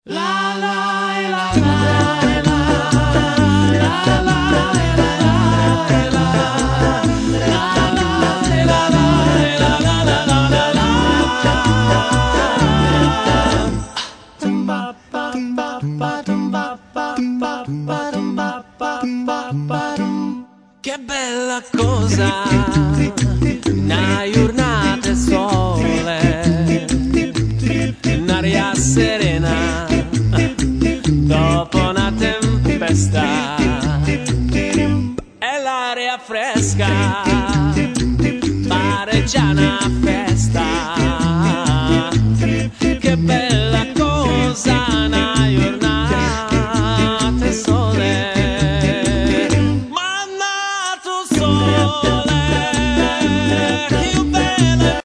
Che bella cosa, una giornata sole, un'aria serena, dopo una tempesta, e l'aria fresca, pare già una festa.